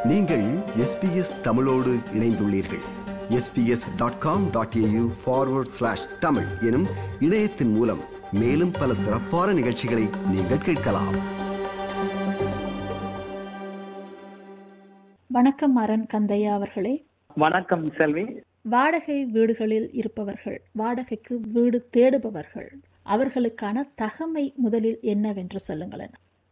நீங்கள் SBS தமிழோடு இணைந்துள்ளீர்கள். sbs.com.au/tamil எனும் இணையத்தின் மூலம் மேலும் பல சிறப்பான நிகழ்ச்சிகளை நீங்கள் கேட்கலாம். வணக்கம் அரண் கந்தையா அவர்களே. வணக்கம் செல்வி. வாடகை வீடுகளில் இருப்பவர்கள், வாடகைக்கு வீடு தேடுபவர்கள், அவர்களுக்கான தகமை முதலில் என்னவென்று சொல்லுங்களேன்.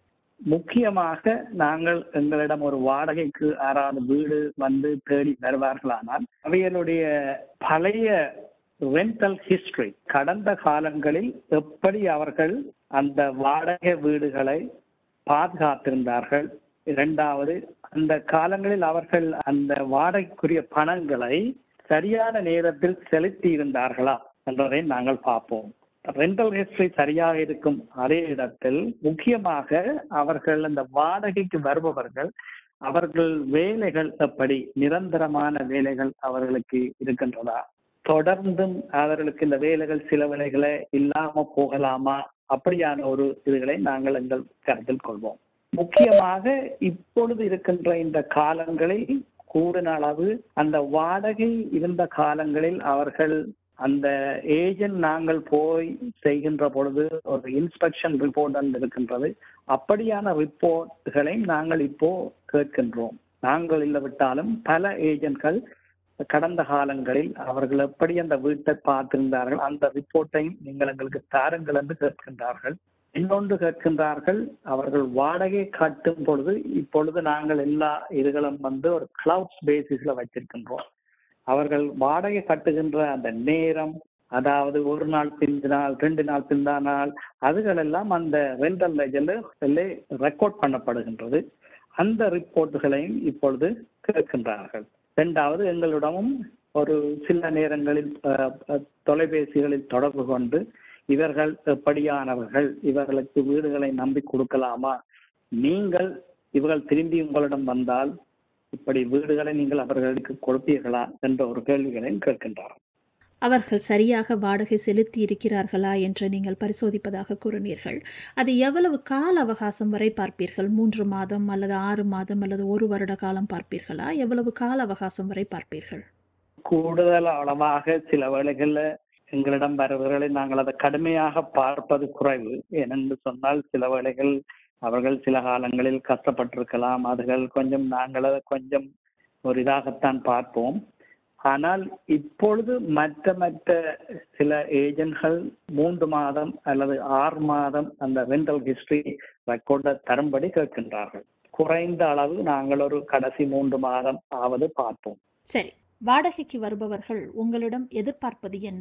முக்கியமாக நாங்கள் எங்களிடம் ஒரு வாடகைக்கு யாராவது வீடு வந்து தேடி வருவார்களானால் அவைகளுடைய பழைய ரெண்டல் ஹிஸ்டரி, கடந்த காலங்களில் எப்படி அவர்கள் அந்த வாடகை வீடுகளை பாதுகாத்திருந்தார்கள், இரண்டாவது அந்த காலங்களில் அவர்கள் அந்த வாடகைக்குரிய பணங்களை சரியான நேரத்தில் செலுத்தி இருந்தார்களா என்பதை நாங்கள் பார்ப்போம். ரெண்டல் ஹிஸ்டரி சரியாக இருக்கும் அதே இடத்தில் முக்கியமாக அவர்கள் அந்த வாடகைக்கு வருபவர்கள், அவர்கள் வேலைகள் எப்படி நிரந்தரமான வேலைகள் அவர்களுக்கு இருக்கின்றதா, தொடர்ந்தும் அவர்களுக்கு இந்த வேலைகள் சில வேலைகளை இல்லாம போகலாமா, அப்படியான ஒரு இதுகளை நாங்கள் எங்கள் கருத்தில் கொள்வோம். முக்கியமாக இப்பொழுது இருக்கின்ற இந்த காலங்களில் கூடுதல் அளவு அந்த வாடகை இருந்த காலங்களில் அவர்கள் அந்த ஏஜென்ட் நாங்கள் போய் செய்கின்ற பொழுது ஒரு இன்ஸ்பெக்ஷன் ரிப்போர்ட் இருக்கின்றது. அப்படியான ரிப்போர்ட்களை நாங்கள் இப்போ கேட்கின்றோம். நாங்கள் இல்லாவிட்டாலும் பல ஏஜென்ட்கள் கடந்த காலங்களில் அவர்கள் எப்படி அந்த வீட்டை பார்த்திருந்தார்கள் அந்த ரிப்போர்ட்டையும் நீங்கள் எங்களுக்கு தாருங்கள் என்று கேட்கின்றார்கள். இன்னொன்று கேட்கின்றார்கள், அவர்கள் வாடகை கட்டும் பொழுது இப்பொழுது நாங்கள் எல்லா இதுகளும் வந்து ஒரு கிளவுட்ஸ் பேசிஸ்ல வச்சிருக்கின்றோம். அவர்கள் வாடகை கட்டுகின்ற அந்த நேரம், அதாவது ஒரு நாள் பிந்தினால் 2 நாள் பிந்தானால் அதுகள் எல்லாம் அந்த ரெண்டல் லெஜர்ல ரெக்கார்ட் பண்ணப்படுகின்றது. அந்த ரிப்போர்ட்டுகளையும் இப்பொழுது கேட்கின்றார்கள். இரண்டாவது, எங்களிடமும் ஒரு சில நேரங்களில் தொலைபேசிகளில் தொடர்பு கொண்டு இவர்கள் எப்படியானவர்கள், இவர்களுக்கு வீடுகளை நம்பி கொடுக்கலாமா, நீங்கள் இவர்கள் திரும்பி உங்களிடம் வந்தால் இப்படி வீடுகளை நீங்கள் அவர்களுக்கு கொடுப்பீர்களா என்ற ஒரு கேள்விகளையும் கேட்கின்றார்கள். அவர்கள் சரியாக வாடகை செலுத்தி இருக்கிறார்களா என்று நீங்கள் பரிசோதிப்பதாக கூறினீர்கள். அது எவ்வளவு கால அவகாசம் வரை பார்ப்பீர்கள்? 3 மாதம் அல்லது 6 மாதம் அல்லது 1 வருட காலம் பார்ப்பீர்களா? எவ்வளவு கால அவகாசம் வரை பார்ப்பீர்கள்? கூடுதல் அளவாக சில வேளைகள்ல எங்களிடம் வருவர்களை நாங்கள் அதை கடுமையாக பார்ப்பது குறைவு. ஏனென்று சொன்னால் சில வேளைகள் அவர்கள் சில காலங்களில் கஷ்டப்பட்டிருக்கலாம். அதுகள் கொஞ்சம் நாங்கள் அதை கொஞ்சம் ஒரு இதாகத்தான் பார்ப்போம். ஆனால் இப்பொழுது மற்ற சில ஏஜென்ட்கள் 3 மாதம் அல்லது 6 மாதம் அந்த ரெண்டல் ஹிஸ்டரி ரெக்கார்டை தரும்படி கேட்கின்றார்கள். குறைந்த அளவு நாங்கள் ஒரு கடைசி 3 மாதம் ஆவது பார்ப்போம். சரி, வாடகைக்கு வருபவர்கள் உங்களிடம் எதிர்பார்ப்பது என்ன?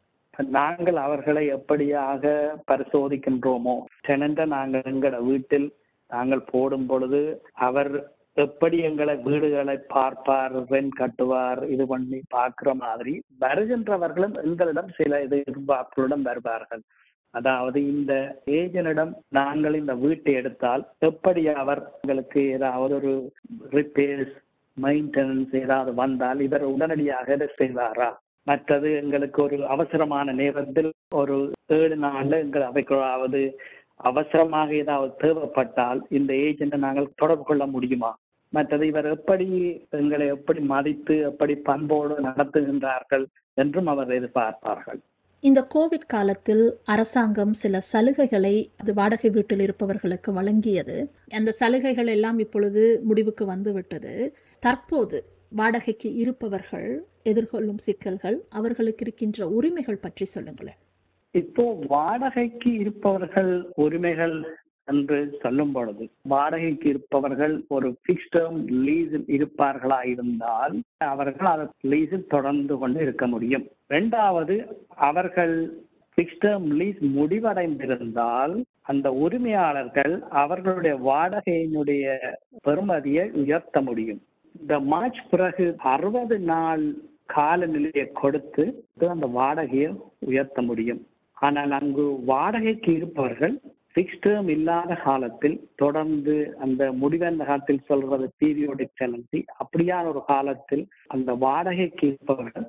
நாங்கள் அவர்களை எப்படியாக பரிசோதிக்கின்றோமோ, டெனண்ட நாங்கள் எங்களோட வீட்டில் நாங்கள் போடும் பொழுது அவர் எப்படி எங்களை வீடுகளை பார்ப்பார், ரெண்ட் கட்டுவார், இது பண்ணி பார்க்கிற மாதிரி வருகின்றவர்களும் எங்களிடம் சில எதிர்பார்ப்புடன் வருவார்கள். அதாவது இந்த ஏஜென்டிடம் நாங்கள் இந்த வீட்டை எடுத்தால் எப்படி அவர் எங்களுக்கு ஏதாவது ஒரு ரிப்பேர்ஸ், மெயின்டெனன்ஸ் ஏதாவது வந்தால் இவர் உடனடியாக இதை செய்வாரா, மற்றது எங்களுக்கு ஒரு அவசரமான நேரத்தில் ஒரு 7 நாள்ல எங்கள் அவைக்காவது அவசரமாக ஏதாவது தேவைப்பட்டால் இந்த ஏஜென்ட்டை நாங்கள் தொடர்பு கொள்ள முடியுமா, மற்றது இவர் எப்படி எங்களை எப்படி மதித்து எப்படி பண்போடு நடத்துகின்றார்கள் என்றும் அவர் எதிர்பார்ப்பார்கள். இந்த கோவிட் காலத்தில் அரசாங்கம் சில சலுகைகளை வாடகை வீட்டில் இருப்பவர்களுக்கு வழங்கியது. அந்த சலுகைகள் எல்லாம் இப்பொழுது முடிவுக்கு வந்துவிட்டது. தற்போது வாடகைக்கு இருப்பவர்கள் எதிர்கொள்ளும் சிக்கல்கள், அவர்களுக்கு இருக்கின்ற உரிமைகள் பற்றி சொல்லுங்களேன். இப்போ வாடகைக்கு இருப்பவர்கள் உரிமைகள் என்று சொல்லும் பொழுது, வாடகைக்கு இருப்பவர்கள் ஒரு ஃபிக்ஸ்ட் டேர்ம் லீஸில் இருப்பார்களா இருந்தால் அவர்கள் அந்த லீஸில் தொடர்ந்து கொண்டு இருக்க முடியும். இரண்டாவது, அவர்கள் ஃபிக்ஸ்ட் டேர்ம் லீஸ் முடிவடைந்திருந்தால் அந்த உரிமையாளர்கள் அவர்களுடைய வாடகையினுடைய பெறுமதியை உயர்த்த முடியும். இந்த மார்ச் பிறகு 60 நாள் காலநிலையை கொடுத்து அந்த வாடகையை உயர்த்த முடியும். ஆனால் அங்கு வாடகைக்கு இருப்பவர்கள் ஃபிக்ஸ்ட் டேர்ம் இல்லாத காலத்தில் தொடர்ந்து அந்த முடிவெந்த காலத்தில் சொல்றது பீரியோடிக் டெனன்சி, அப்படியான ஒரு காலத்தில் அந்த வாடகைக்கு இருப்பவர்கள்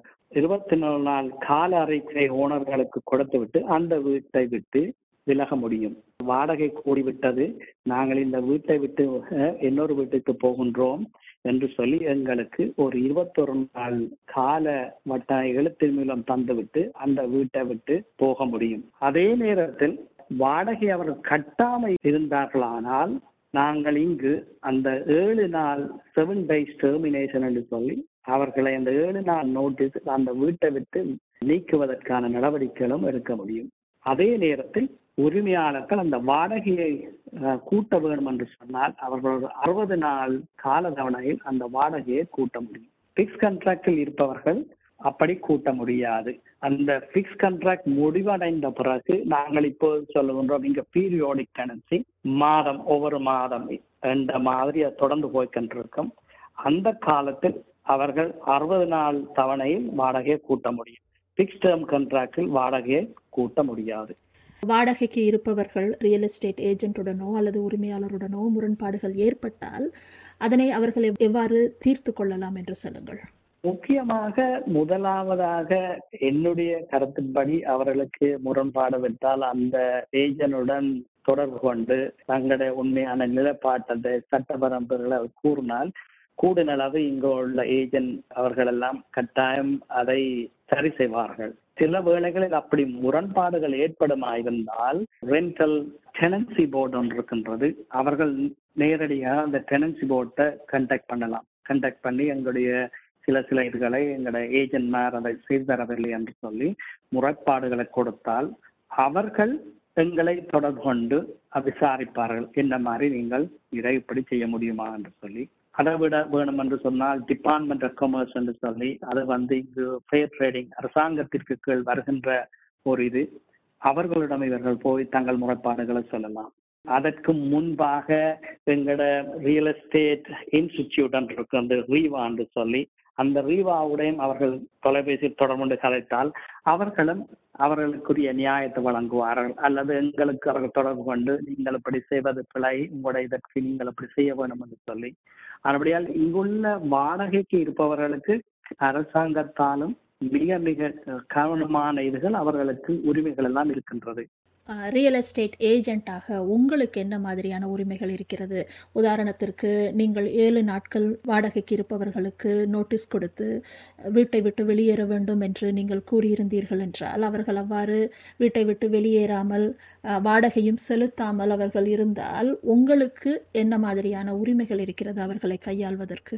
24 நாள் கால அறிக்கை ஓனர்களுக்கு கொடுத்து விட்டு அந்த வீட்டை விட்டு விலக முடியும். வாடகை கூடிவிட்டது, நாங்கள் இந்த வீட்டை விட்டு இன்னொரு வீட்டுக்கு போகின்றோம், என்று சொல்லி எங்களுக்கு ஒரு 21 நாள் கால வட்டாய எழுத்தின் மூலம் தந்துவிட்டு அந்த வீட்டை விட்டு போக முடியும். அதே நேரத்தில் வாடகை அவர்கள் கட்டாமல் இருந்தார்களானால் நாங்கள் இங்கு அந்த 7 நாள் 7 days டெர்மினேஷன் என்று சொல்லி அவர்களை அந்த 7 நாள் நோட்டீஸ் அந்த வீட்டை விட்டு நீக்குவதற்கான நடவடிக்கைகளும் எடுக்க முடியும். அதே நேரத்தில் உரிமையாளர்கள் அந்த வாடகையை கூட்ட வேண்டும் என்று சொன்னால் அவர்களோட 60 நாள் கால தவணையில் அந்த வாடகையை கூட்ட முடியும். பிக்ஸ் கான்ட்ராக்டில் இருப்பவர்கள் அப்படி கூட்ட முடியாது. அந்த பிக்ஸ் கான்ட்ராக்ட் முடிவடைந்த பிறகு நாங்கள் இப்போது சொல்லுகின்றோம் இங்க பீரியோடிக் டெனன்சி மாதம் ஒவ்வொரு மாதம் என்ற மாதிரி தொடர்ந்து போய்கொண்டிருக்கும். அந்த காலத்தில் அவர்கள் 60 நாள் தவணையில் வாடகையை கூட்ட முடியும். பிக்ஸ் டேர்ம் கான்ட்ராக்டில் வாடகையை கூட்ட முடியாது. வாடகைக்கு இருப்பவர்கள் ரியல் எஸ்டேட் ஏஜென்ட்டுடனோ அல்லது உரிமையாளருடனோ முரண்பாடுகள் ஏற்பட்டால் அதனை அவர்கள் எவ்வாறு தீர்த்து கொள்ளலாம் என்று சொல்லுங்கள். முக்கியமாக முதலாவதாக என்னுடைய கருத்தின்படி அவர்களுக்கு முரண்பாடு விட்டால் அந்த ஏஜென்டுடன் தொடர்பு கொண்டு தங்களுடைய உண்மையான நிலைப்பாட்டை சட்ட வரம்புகளை கூறினால் கூடுதலாக இங்கு உள்ள ஏஜென்ட் அவர்கள் எல்லாம் கட்டாயம் அதை சரி செய்வார்கள். சில வேளைகளில் அப்படி முரண்பாடுகள் ஏற்படுமாயிருந்தால் ரெண்டல் டெனன்சி போர்டு ஒன்று இருக்கின்றது. அவர்கள் நேரடியாக அந்த டெனன்சி போர்ட்டை கண்டாக்ட் பண்ணலாம். கண்டாக்ட் பண்ணி எங்களுடைய சில இதுகளை எங்களுடைய ஏஜென்ட்மார் அதை செய்து தரவில்லை என்று சொல்லி முறைப்பாடுகளை கொடுத்தால் அவர்கள் எங்களை தொடர்பு கொண்டு விசாரிப்பார்கள். என்ன மாதிரி நீங்கள் இதை இப்படி செய்ய முடியுமா என்று சொல்லி. அதை விட வேணும் என்று சொன்னால் டிபார்ட்மெண்ட் ஆஃப் காமர்ஸ் என்று சொல்லி அது இங்கு ஃபேர் ட்ரேடிங் அரசாங்கத்திற்கு கீழ் வருகின்ற ஒரு இது. அவர்களிடம் இவர்கள் போய் தங்கள் முறைப்பாடுகளை சொல்லலாம். அதற்கு முன்பாக எங்களோட ரியல் எஸ்டேட் இன்ஸ்டிடியூட் என்று இருக்கு அந்த ரீவா என்று சொல்லி அந்த ரீவாவுடையும் அவர்கள் தொலைபேசி தொடர்பு கலைத்தால் அவர்களும் அவர்களுக்குரிய நியாயத்தை வழங்குவார்கள். அல்லது எங்களுக்கு அவர்கள் தொடர்பு கொண்டு நீங்கள் இப்படி செய்வது பிழை, உங்களுடைய இதற்கு நீங்கள் இப்படி செய்ய வேண்டும் என்று சொல்லி. அப்படியால் இங்குள்ள வாடகைக்கு இருப்பவர்களுக்கு அரசாங்கத்தாலும் மிக மிக கவனமான இதுகள் அவர்களுக்கு உரிமைகள் எல்லாம் இருக்கின்றது. ரியல் எஸ்டேட் ஏஜென்ட்டாக உங்களுக்கு என்ன மாதிரியான உரிமைகள் இருக்கிறது? உதாரணத்திற்கு நீங்கள் 7 நாட்கள் வாடகைக்கு இருப்பவர்களுக்கு நோட்டீஸ் கொடுத்து வீட்டை விட்டு வெளியேற வேண்டும் என்று நீங்கள் கூறியிருந்தீர்கள் என்றால் அவர்கள் அவ்வாறு வீட்டை விட்டு வெளியேறாமல் வாடகையும் செலுத்தாமல் அவர்கள் இருந்தால் உங்களுக்கு என்ன மாதிரியான உரிமைகள் இருக்கிறது அவர்களை கையாள்வதற்கு?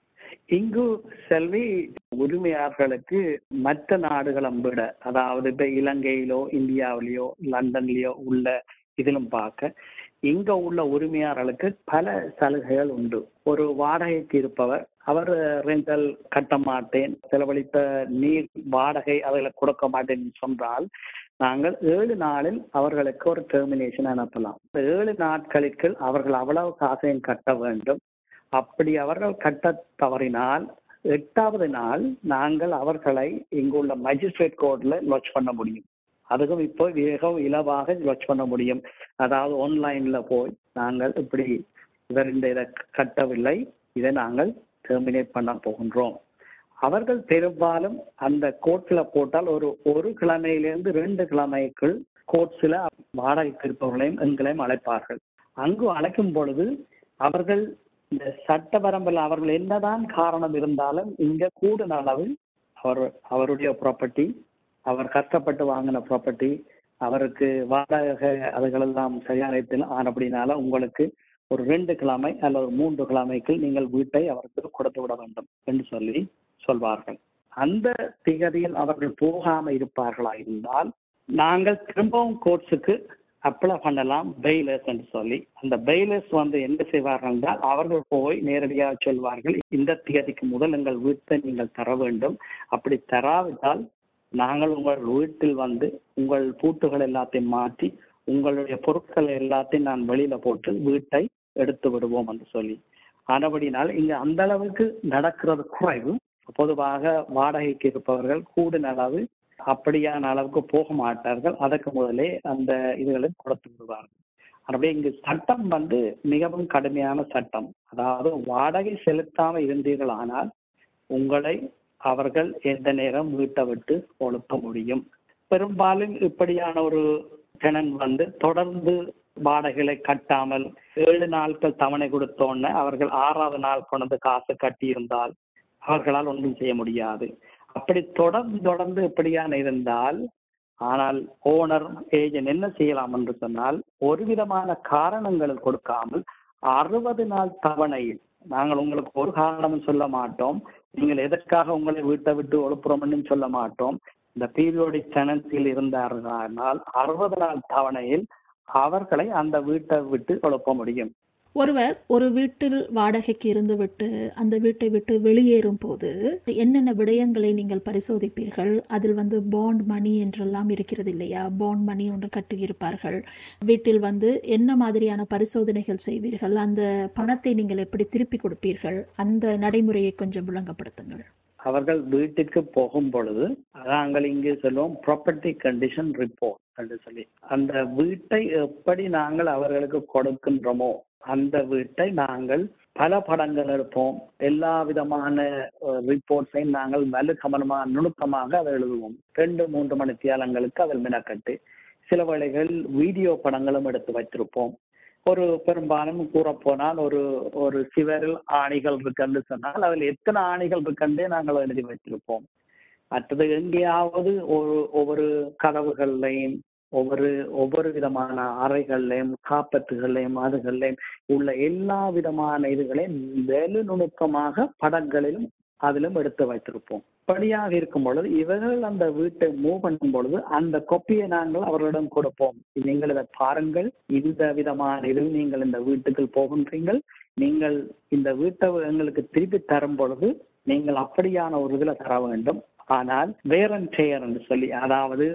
இங்கு செல்வி உரிமையாளர்களுக்கு மற்ற நாடுகளை விட, அதாவது இப்ப இலங்கையிலோ இந்தியாவிலேயோ லண்டன்லயோ உள்ள இதிலும் பார்க்க இங்க உள்ள உரிமையாளர்களுக்கு பல சலுகைகள் உண்டு. ஒரு வாடகைக்கு இருப்பவர் அவர் ரெண்டல் கட்ட மாட்டேன், செலவழித்த நீர் வாடகை அவர்களை கொடுக்க மாட்டேன் சொன்னால் நாங்கள் 7 நாளில் அவர்களுக்கு ஒரு டெர்மினேஷன் அனுப்பலாம். 7 நாட்களுக்கு அவர்கள் அவ்வளவு காசையும் கட்ட வேண்டும். அப்படி அவர்கள் கட்ட தவறினால் 8வது நாள் நாங்கள் அவர்களை இங்குள்ள மஜிஸ்ட்ரேட் கோர்ட்ல லாட்ஜ் பண்ண முடியும். அதுக்கும் இப்போ மிகவும் இலவாக லாட்ஜ் பண்ண முடியும். அதாவது ஆன்லைன்ல போய் நாங்கள் இப்படி இவர் இதை கட்டவில்லை, இதை நாங்கள் டெர்மினேட் பண்ண போகின்றோம். அவர்கள் பெரும்பாலும் அந்த கோர்ட்ல போட்டால் ஒரு கிழமையிலிருந்து 2 கிழமைக்குள் கோர்ட்ஸ்ல வாடகைக்கு இருப்பவர்களையும் எங்களையும் அழைப்பார்கள். அங்கு அழைக்கும் பொழுது அவர்கள் இந்த சட்ட வரம்பில் அவர்கள் என்னதான் காரணம் இருந்தாலும் இங்க கூடுதல் அளவில் அவருடைய ப்ராப்பர்ட்டி, அவர் கஷ்டப்பட்டு வாங்கின ப்ராப்பர்ட்டி, அவருக்கு வாடகை அதுகளெல்லாம் சரியான ஆனப்படினால உங்களுக்கு ஒரு 2 கிழமை அல்லது 3 கிழமைக்கு நீங்கள் வீட்டை அவருக்கு கொடுத்து விட வேண்டும் என்று சொல்லி சொல்வார்கள். அந்த திகதியில் அவர்கள் போகாம இருப்பார்களா இருந்தால் நாங்கள் திரும்பவும் கோர்ட்ஸுக்கு அப்ளை பண்ணலாம் பெயிலர்ஸ் என்று சொல்லி. அந்த பெயிலர்ஸ் என்ன செய்வார்கள் என்றால் அவர்கள் போய் நேரடியாக சொல்வார்கள், இந்த தேதிக்கு முதல் எங்கள் வீட்டை நீங்கள் தர வேண்டும். அப்படி தராவிட்டால் நாங்கள் உங்கள் வீட்டில் உங்கள் பூட்டுகள் எல்லாத்தையும் மாற்றி உங்களுடைய பொருட்கள் எல்லாத்தையும் நான் வெளியில போட்டு வீட்டை எடுத்து விடுவோம் என்று சொல்லி. ஆனபடினால் இங்க அந்த அளவுக்கு நடக்கிறது குறைவு. பொதுவாக வாடகைக்கு இருப்பவர்கள் கூடுதல் அளவு அப்படியான அளவுக்கு போக மாட்டார்கள். அதற்கு முதலே அந்த இதுகளை கொடுத்து விடுவார்கள். அப்படியே இங்கு சட்டம் மிகவும் கடுமையான சட்டம். அதாவது வாடகை செலுத்தாம இருந்தீர்கள் ஆனால் உங்களை அவர்கள் எந்த நேரம் வீட்டை விட்டு ஒழுக்க முடியும். பெரும்பாலும் இப்படியான ஒரு டெனன்ட் தொடர்ந்து வாடகைகளை கட்டாமல் 7 நாட்கள் தவணை கொடுத்தோன்னு அவர்கள் 6வது நாள் கொண்டு காசு கட்டியிருந்தால் அவர்களால் ஒன்றும் செய்ய முடியாது. அப்படி தொடர்ந்து இப்படியான இருந்தால், ஆனால் ஓனர் ஏஜென்ட் என்ன செய்யலாம் என்று சொன்னால், ஒரு விதமான காரணங்கள் கொடுக்காமல் 60 நாள் தவணையில் நாங்கள் உங்களுக்கு ஒரு காரணமும் சொல்ல மாட்டோம், நீங்கள் எதற்காக உங்களை வீட்டை விட்டு ஒழுப்புறோம்னு சொல்ல மாட்டோம், இந்த பீரியோடிக் டெனன்சியில் இருந்தார்கள் 60 நாள் தவணையில் அவர்களை அந்த வீட்டை விட்டு எழுப்ப முடியும். ஒருவர் ஒரு வீட்டில் வாடகைக்கு இருந்துவிட்டு அந்த வீட்டை விட்டு வெளியேறும் போது என்னென்ன விடயங்களை நீங்கள் பரிசோதிப்பீர்கள்? அதில் பாண்ட் மணி என்றெல்லாம் இருக்கிறது இல்லையா? பாண்ட் மணி ஒன்று கட்டியிருப்பார்கள். வீட்டில் என்ன மாதிரியான பரிசோதனைகள் செய்வீர்கள்? அந்த பணத்தை நீங்கள் எப்படி திருப்பி கொடுப்பீர்கள்? அந்த நடைமுறையை கொஞ்சம் விளங்கப்படுத்துங்கள். அவர்கள் வீட்டுக்கு போகும் பொழுது நாங்கள் இங்கே சொல்லுவோம் ப்ராப்பர்ட்டி கண்டிஷன் ரிப்போர்ட் என்று சொல்லி, அந்த வீட்டை எப்படி நாங்கள் அவர்களுக்கு கொடுக்கின்றோமோ அந்த வீட்டை நாங்கள் பல படங்கள் எடுப்போம். எல்லா விதமான ரிப்போர்ட்ஸையும் நாங்கள் நல்ல கவனமாக நுணுக்கமாக அதை எழுதுவோம். 2-3 மணித்தியாலங்களுக்கு அதில் மினக்கட்டு சில வேளைகள் வீடியோ படங்களும் எடுத்து வைத்திருப்போம். ஒரு பெரும்பாலும் கூறப்போனால் ஒரு சிவரில் ஆணிகள் இருக்குன்னு சொன்னால் அதில் எத்தனை ஆணிகள் இருக்குன்றே நாங்கள் எழுதி வைத்திருப்போம். மற்றது எங்கேயாவது ஒவ்வொரு கதவுகள்லையும் ஒவ்வொரு விதமான அறைகள்லையும் காப்பத்துகள்லையும் அதுகள்லையும் உள்ள எல்லா விதமான இதுகளையும் வெகு நுணுக்கமாக படங்களிலும் அதிலும் எடுத்து வைத்திருப்போம். படியாக இருக்கும் பொழுது இவர்கள் அந்த வீட்டை மூவ் பண்ணும் பொழுது அந்த கொப்பியை நாங்கள் அவர்களிடம் கொடுப்போம். நீங்கள் இதை பாருங்கள், இந்த விதமான இதில் நீங்கள் இந்த வீட்டுக்குள் போகின்றீர்கள், நீங்கள் இந்த வீட்டை எங்களுக்கு திருப்பி தரும் பொழுது நீங்கள் அப்படியான ஒரு இதில் தர வேண்டும். ஆனால் வேரன் செயர் என்று சொல்லி, அதாவது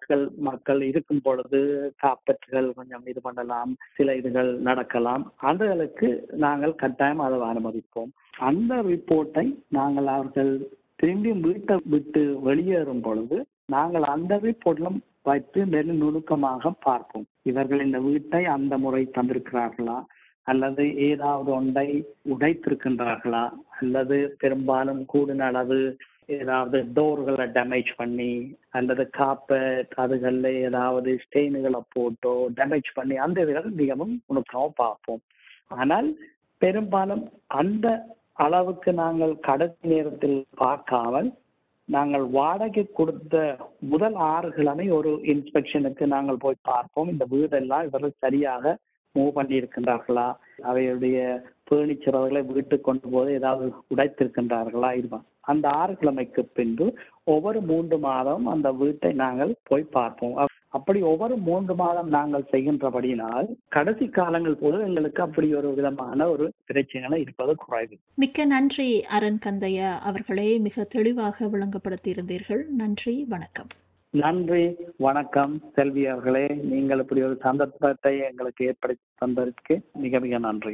மக்கள் இருக்கும் பொழுது காப்பற்றுகள் கொஞ்சம் இது பண்ணலாம், சில இதுகள் நடக்கலாம், அதுகளுக்கு நாங்கள் கட்டாயம் அதை அனுமதிப்போம். அந்த ரிப்போர்ட்டை நாங்கள் அவர்கள் திரும்பி வீட்டை விட்டு வெளியேறும் பொழுது நாங்கள் அந்த ரிப்போர்ட்லும் வைத்து வெகு நுணுக்கமாக பார்ப்போம். இவர்கள் இந்த வீட்டை அந்த முறை தந்திருக்கிறார்களா, அல்லது ஏதாவது ஒன்றை உடைத்திருக்கின்றார்களா, அல்லது பெரும்பாலும் கூடின அளவு ஏதாவது டோர்களை டேமேஜ் பண்ணி அல்லது காப்பட் அதுகளில் ஏதாவது ஸ்டெயின்களை போட்டோ டேமேஜ் பண்ணி அந்த இதுகள் மிகவும் நுணுக்கமாக பார்ப்போம். ஆனால் பெரும்பாலும் அந்த அளவுக்கு நாங்கள் கடைசி நேரத்தில் பார்க்காமல் நாங்கள் வாடகை கொடுத்த முதல் 6 கிழமை ஒரு இன்ஸ்பெக்ஷனுக்கு நாங்கள் போய் பார்ப்போம். இந்த வீடெல்லாம் இவர்கள் சரியாக மூவ் பண்ணி இருக்கின்றார்களா, அவையுடைய பேர்னிச்சர் அவர்களை வீட்டுக்கு கொண்டு போது ஏதாவது உடைத்திருக்கின்றார்களா இருப்பான். அந்த 6 கிழமைக்கு பின்பு ஒவ்வொரு 3 மாதம் அந்த வீட்டை நாங்கள் போய் பார்ப்போம். அப்படி ஒவ்வொரு 3 மாதம் நாங்கள் செய்கின்றபடியினால் கடைசி காலங்கள் போது எங்களுக்கு அப்படி ஒரு விதமான ஒரு பிரச்சனை இருப்பது குறைவு. மிக்க நன்றி அரண் கந்தையா அவர்களே, மிக தெளிவாக விளங்கப்படுத்தி இருந்தீர்கள். நன்றி, வணக்கம். நன்றி, வணக்கம் செல்வி அவர்களே. நீங்கள் இப்படி ஒரு சந்தர்ப்பத்தை எங்களுக்கு ஏற்படுத்தி தந்ததற்கு மிக மிக நன்றி.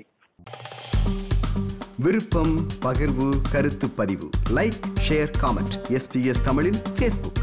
விருப்பம், பகிர்வு, கருத்து பதிவு, லைக், ஷேர், காமெண்ட். SBS தமிழின் Facebook.